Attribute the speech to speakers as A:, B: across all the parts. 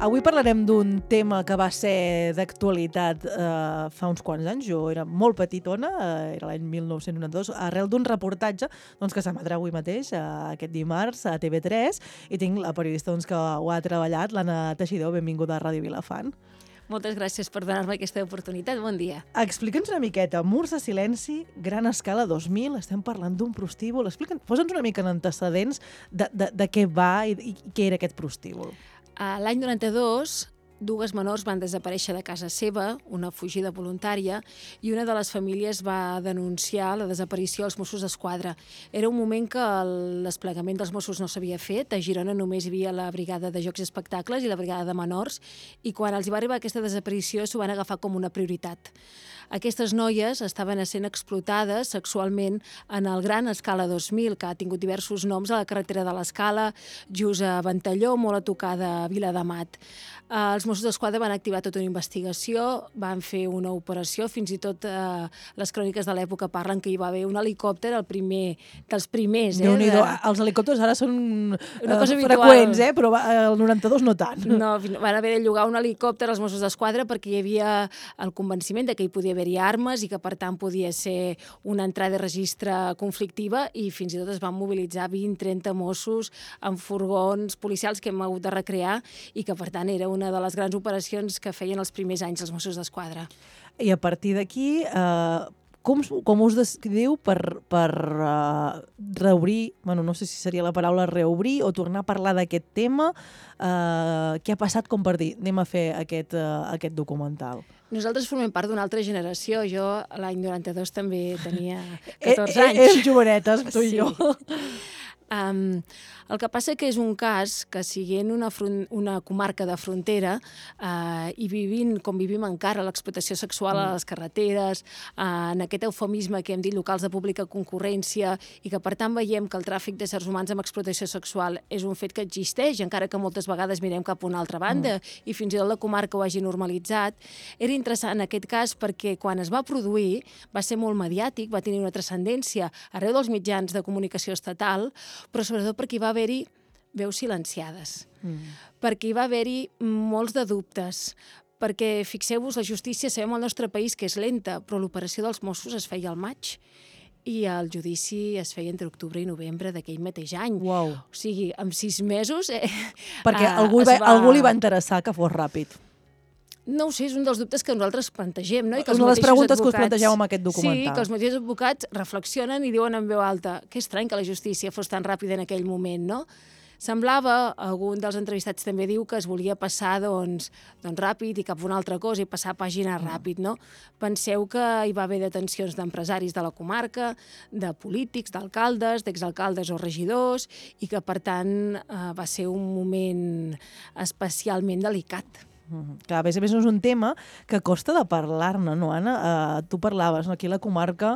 A: Avui parlarem d'un tema que va ser d'actualitat fa uns quants anys. Jo era molt petitona, era l'any 1992, arrel d'un reportatge que s'emetrà avui mateix, aquest dimarts, a TV3, i tinc la periodista que ho ha treballat, l'Anna Teixidor. Benvinguda a Ràdio Vilafant.
B: Moltes gràcies per donar-me aquesta oportunitat. Bon dia.
A: Explica'ns una miqueta. Murs de silenci, Gran Escala 2000, estem parlant d'un prostíbul. Posa'ns una mica en antecedents de què va i què era aquest prostíbul.
B: L'any 92, dues menors van desaparèixer de casa seva, una fugida voluntària, i una de les famílies va denunciar la desaparició als Mossos d'Esquadra. Era un moment que el desplegament dels Mossos no s'havia fet. A Girona només hi havia la brigada de jocs i espectacles i la brigada de menors, i quan els va arribar aquesta desaparició s'ho van agafar com una prioritat. Aquestes noies estaven sent explotades sexualment en el Gran Escala 2000, que ha tingut diversos noms a la carretera de l'Escala, just a Ventalló, molt a tocar de Viladamat. Els Mossos d'Esquadra van activar tota una investigació, van fer una operació, fins i tot les cròniques de l'època parlen que hi va haver un helicòpter, el primer dels primers.
A: Déu-n'hi-do, els helicòpters ara són freqüents, però el 92 no tant.
B: No, van haver de llogar un helicòpter als Mossos d'Esquadra perquè hi havia el convenciment de que hi podia haver-hi armes i que per tant podia ser una entrada de registre conflictiva, i fins i tot es van mobilitzar 20-30 Mossos amb furgons policials que hem hagut de recrear, i que per tant era una de les grans operacions que feien els primers anys els Mossos d'Esquadra.
A: I a partir d'aquí, com us descriu per reobrir, no sé si seria la paraula reobrir o tornar a parlar d'aquest tema? Què ha passat com per dir, anem a fer aquest documental?
B: Nosaltres formem part d'una altra generació. Jo l'any 92 també tenia 14 anys.
A: Érem jovenetes, tu i jo.
B: El que passa que és un cas que, siguent una comarca de frontera i vivint com vivim encara l'explotació sexual a les carreteres, en aquest eufemisme que hem dit locals de pública concurrència, i que per tant veiem que el tràfic d'éssers humans amb explotació sexual és un fet que existeix, encara que moltes vegades mirem cap a una altra banda i fins i tot la comarca ho hagi normalitzat. Era interessant aquest cas perquè quan es va produir va ser molt mediàtic, va tenir una transcendència arreu dels mitjans de comunicació estatal, però sobretot perquè hi va haver-hi veus silenciades, perquè hi va haver-hi molts de dubtes, perquè, fixeu-vos, la justícia sabem al nostre país que és lenta, però l'operació dels Mossos es feia al maig i el judici es feia entre octubre i novembre d'aquell mateix any.
A: Uau.
B: O sigui, en 6 mesos...
A: Perquè algú li va interessar que fos ràpid.
B: No ho sé, és un dels dubtes que nosaltres plantegem, no? I que
A: una de les preguntes que us plantegeu amb aquest documental.
B: Sí, que els mateixos advocats reflexionen i diuen en veu alta que estrany que la justícia fos tan ràpida en aquell moment, no? Semblava, algun dels entrevistats també diu, que es volia passar ràpid i cap a una altra cosa i passar pàgina ràpid, no? Penseu que hi va haver detencions d'empresaris de la comarca, de polítics, d'alcaldes, d'exalcaldes o regidors, i que per tant va ser un moment especialment delicat.
A: Clar, a més és un tema que costa de parlar-ne, no, Anna? Tu parlaves, aquí a la comarca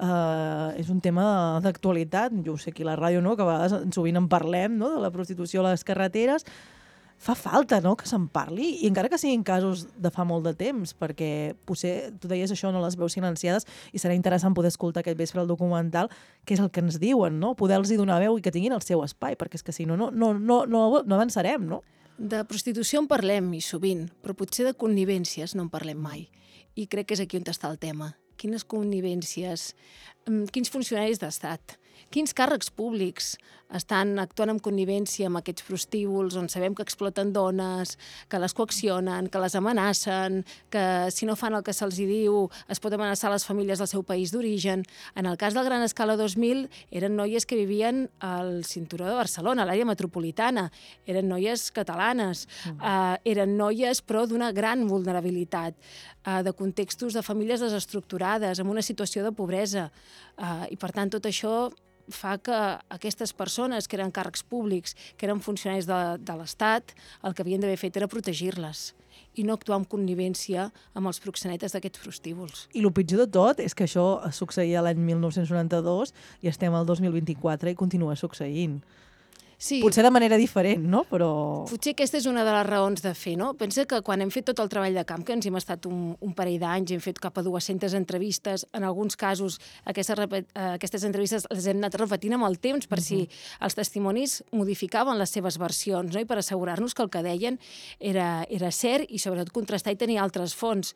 A: és un tema d'actualitat, jo ho sé aquí a la ràdio, no?, que a vegades sovint en parlem, no?, de la prostitució a les carreteres. Fa falta, no?, que se'n parli, i encara que siguin casos de fa molt de temps, perquè potser, tu deies això, no, les veus silenciades, i serà interessant poder escoltar aquest vespre el documental, que és el que ens diuen, no?, poder-los donar veu i que tinguin el seu espai, perquè és que si no avançarem, no?
B: De prostitució en parlem, i sovint, però potser de connivències no en parlem mai. I crec que és aquí on està el tema. Quines connivències, quins funcionaris d'estat, quins càrrecs públics estan actuant amb connivència amb aquests prostíbuls on sabem que exploten dones, que les coaccionen, que les amenacen, que si no fan el que se'ls diu es pot amenaçar les famílies del seu país d'origen. En el cas del Gran Escala 2000 eren noies que vivien al cinturó de Barcelona, a l'àrea metropolitana, eren noies catalanes, eren noies però d'una gran vulnerabilitat, de contextos de famílies desestructurades, amb una situació de pobresa, i per tant tot això fa que aquestes persones que eren càrrecs públics, que eren funcionaris de l'Estat, el que havien d'haver fet era protegir-les i no actuar amb connivència amb els proxenetes d'aquests prostíbuls.
A: I el pitjor de tot és que això succeïa l'any 1992 i estem al 2024 i continua succeint.
B: Sí.
A: Potser de manera diferent, no? Però...
B: Potser aquesta és una de les raons de fer, no? Pensa que quan hem fet tot el treball de camp, que ens hem estat un parell d'anys, hem fet cap a 200 entrevistes, en alguns casos aquestes entrevistes les hem anat repetint amb el temps per si els testimonis modificaven les seves versions, no? I per assegurar-nos que el que deien era cert i sobretot contrastar i tenir altres fonts.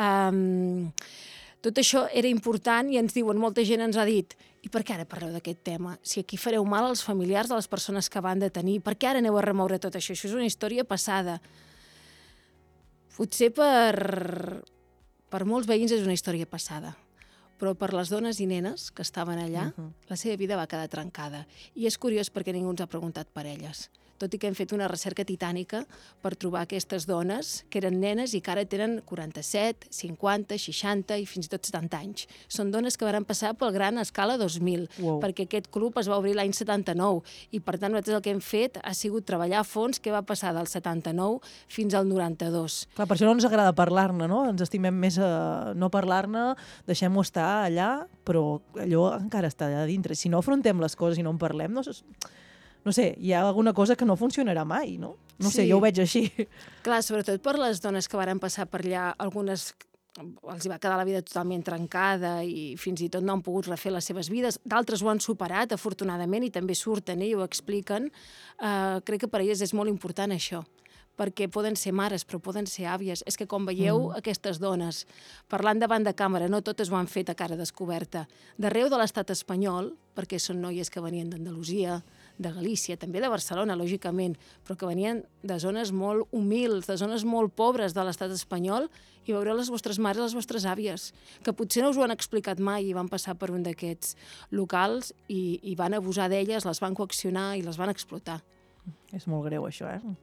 B: Tot això era important i ens diuen, molta gent ens ha dit, i per què ara parleu d'aquest tema? Si aquí fareu mal als familiars de les persones que van detenir, per què ara aneu a remoure tot això? Això és una història passada. Potser per molts veïns és una història passada, però per les dones i nenes que estaven allà, la seva vida va quedar trencada. I és curiós perquè ningú ens ha preguntat per elles. Tot i que hem fet una recerca titànica per trobar aquestes dones que eren nenes i que ara tenen 47, 50, 60 i fins i tot 70 anys. Són dones que van passar pel Gran Escala 2000, perquè aquest club es va obrir l'any 79 i per tant nosaltres el que hem fet ha sigut treballar a fons què va passar del 79 fins al 92.
A: Clar, per això no ens agrada parlar-ne, no? Ens estimem més no parlar-ne, deixem-ho estar allà, però allò encara està allà dintre. Si no afrontem les coses i no en parlem, no sé, hi ha alguna cosa que no funcionarà mai, no? No sé, jo ho veig així.
B: Clar, sobretot per les dones que varen passar per allà, algunes els hi va quedar la vida totalment trencada i fins i tot no han pogut refer les seves vides. D'altres ho han superat, afortunadament, i també surten i ho expliquen. Crec que per elles és molt important això, perquè poden ser mares, però poden ser àvies. És que quan veieu aquestes dones parlant davant de càmera, no totes ho han fet a cara descoberta, d'arreu de l'estat espanyol, perquè són noies que venien d'Andalusia, de Galícia, també de Barcelona, lògicament, però que venien de zones molt humils, de zones molt pobres de l'estat espanyol, i veureu les vostres mares, les vostres àvies, que potser no us ho han explicat mai i van passar per un d'aquests locals i van abusar d'elles, les van coaccionar i les van explotar.
A: És molt greu, això,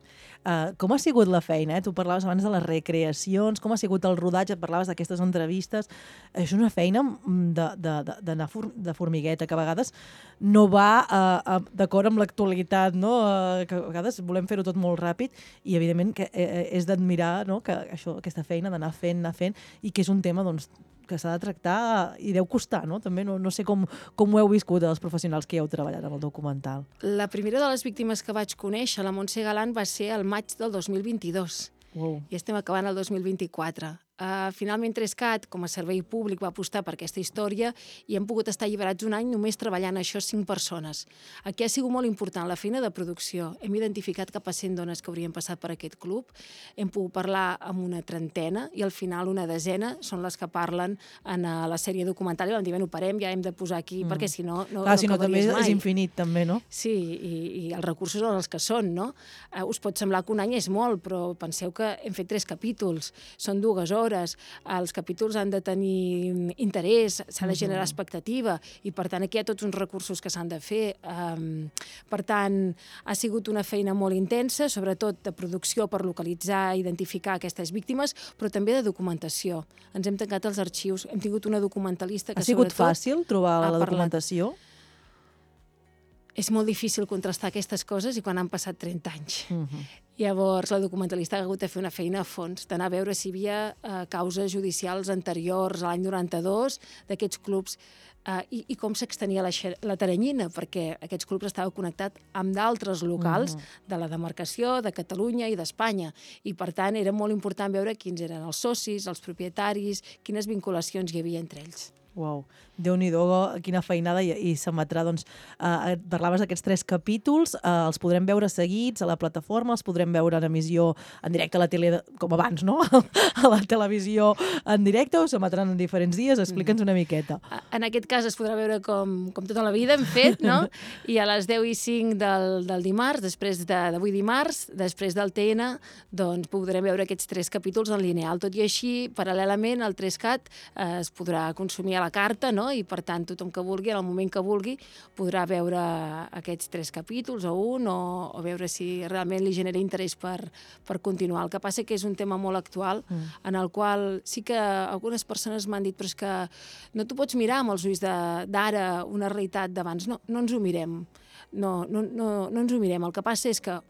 A: com ha sigut la feina? Tu parlaves abans de les recreacions, com ha sigut el rodatge, parlaves d'aquestes entrevistes. És una feina d'anar de formigueta, que a vegades no va d'acord amb l'actualitat, no? Que a vegades volem fer-ho tot molt ràpid i, evidentment, que és d'admirar, no? Que aquesta feina d'anar fent, i que és un tema, doncs, que s'ha de tractar i deu costar, no? També no sé com ho heu viscut els professionals que hi heu treballat amb el documental.
B: La primera de les víctimes que vaig conèixer, la Montse Galant, va ser el maig del 2022. I estem acabant el 2024. Finalment, Trescat, com a servei públic, va apostar per aquesta història i hem pogut estar alliberats un any només treballant això 5 persones. Aquí ha sigut molt important la feina de producció. Hem identificat cap a 100 dones que haurien passat per aquest club. Hem pogut parlar amb una trentena i al final una desena són les que parlen en la sèrie documental i vam dir, bueno, parem, ja hem de posar aquí, perquè si no
A: si no també és infinit, també, no?
B: Sí, i els recursos són els que són, no? Us pot semblar que un any és molt, però penseu que hem fet 3 capítols, són 2 hores, els capítols han de tenir interès, s'ha de generar expectativa i per tant aquí hi ha tots uns recursos que s'han de fer. Per tant, ha sigut una feina molt intensa, sobretot de producció per localitzar i identificar aquestes víctimes, però també de documentació. Ens hem tancat els arxius, hem tingut una documentalista que sobretot...
A: Ha sigut fàcil trobar la documentació?
B: És molt difícil contrastar aquestes coses i quan han passat 30 anys. Llavors, la documentalista ha hagut de fer una feina a fons, d'anar a veure si hi havia causes judicials anteriors a l'any 92 d'aquests clubs i com s'extenia la teranyina, perquè aquests clubs estaven connectats amb d'altres locals de la demarcació, de Catalunya i d'Espanya. I, per tant, era molt important veure quins eren els socis, els propietaris, quines vinculacions hi havia entre ells.
A: Uau, Déu-n'hi-do, quina feinada, i s'emetrà, doncs, parlaves d'aquests 3 capítols, els podrem veure seguits a la plataforma, els podrem veure en emissió en directe a la tele, com abans, no? A la televisió en directe, o s'emetran en diferents dies? Explica'ns una miqueta.
B: En aquest cas es podrà veure com tota la vida hem fet, no? I a les 10:05 del dimarts, després d'avui dimarts, després del TN, doncs podrem veure aquests 3 capítols en lineal. Tot i així, paral·lelament, el 3CAT es podrà consumir a la carta, no? I per tant tothom que vulgui, en el moment que vulgui, podrà veure aquests 3 capítols o un, o veure si realment li genera interès per continuar. El que passa que és un tema molt actual, en el qual sí que algunes persones m'han dit però és que no t'ho pots mirar amb els ulls d'ara una realitat d'abans. No ens ho mirem. No ens ho mirem. El que passa és que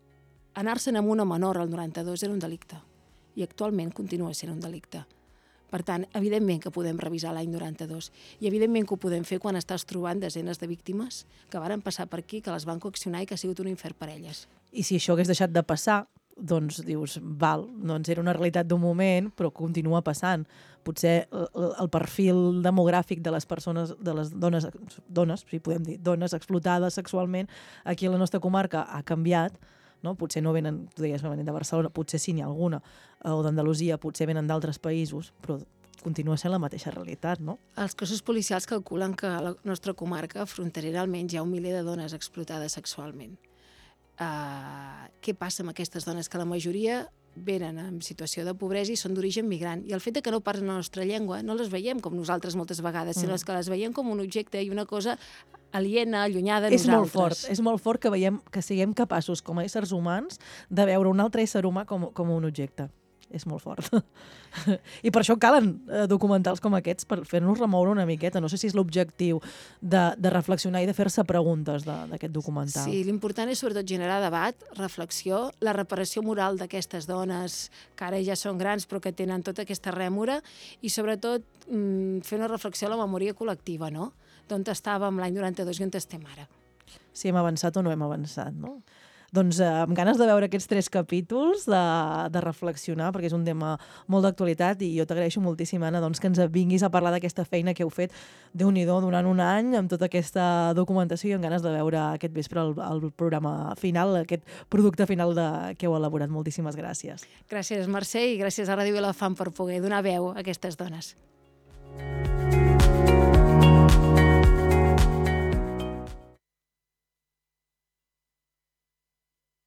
B: anar-se'n amb una menor al 92 era un delicte i actualment continua sent un delicte. Per tant, evidentment que podem revisar l'any 92 i evidentment que ho podem fer quan estàs trobant desenes de víctimes que varen passar per aquí, que les van coaccionar i que ha sigut un infern per elles.
A: I si això hagués deixat de passar, doncs dius, val, doncs era una realitat d'un moment, però continua passant. Potser el perfil demogràfic de les persones, de les dones, si podem dir, dones explotades sexualment, aquí a la nostra comarca ha canviat, no? Potser no venen, tu deies que venen de Barcelona, potser sí n'hi ha alguna, o d'Andalusia, potser venen d'altres països, però continua sent la mateixa realitat, no?
B: Els cossos policials calculen que a la nostra comarca fronterera almenys hi ha 1 miler de dones explotades sexualment. Què passa amb aquestes dones? Que la majoria venen en situació de pobresa i són d'origen migrant. I el fet de que no parlen la nostra llengua no les veiem com nosaltres moltes vegades, sinó que les veiem com un objecte i una cosa aliena, allunyada de nosaltres.
A: És molt fort que siguem capaços com a éssers humans de veure un altre ésser humà com un objecte. És molt fort. I per això calen documentals com aquests, per fer-nos remoure una miqueta. No sé si és l'objectiu de reflexionar i de fer-se preguntes d'aquest documental.
B: Sí, l'important és sobretot generar debat, reflexió, la reparació moral d'aquestes dones que ara ja són grans però que tenen tota aquesta rèmora i sobretot fer una reflexió a la memòria col·lectiva, no? D'on estàvem l'any 92 i on estem ara.
A: Si hem avançat o no hem avançat, no? Doncs amb ganes de veure aquests 3 capítols, de reflexionar, perquè és un tema molt d'actualitat i jo t'agraeixo moltíssim, Anna, doncs, que ens vinguis a parlar d'aquesta feina que heu fet, Déu-n'hi-do, durant un any, amb tota aquesta documentació i amb ganes de veure aquest vespre el programa final, aquest producte final que heu elaborat. Moltíssimes gràcies.
B: Gràcies, Mercè, i gràcies a Ràdio Vilafant per poder donar veu a aquestes dones.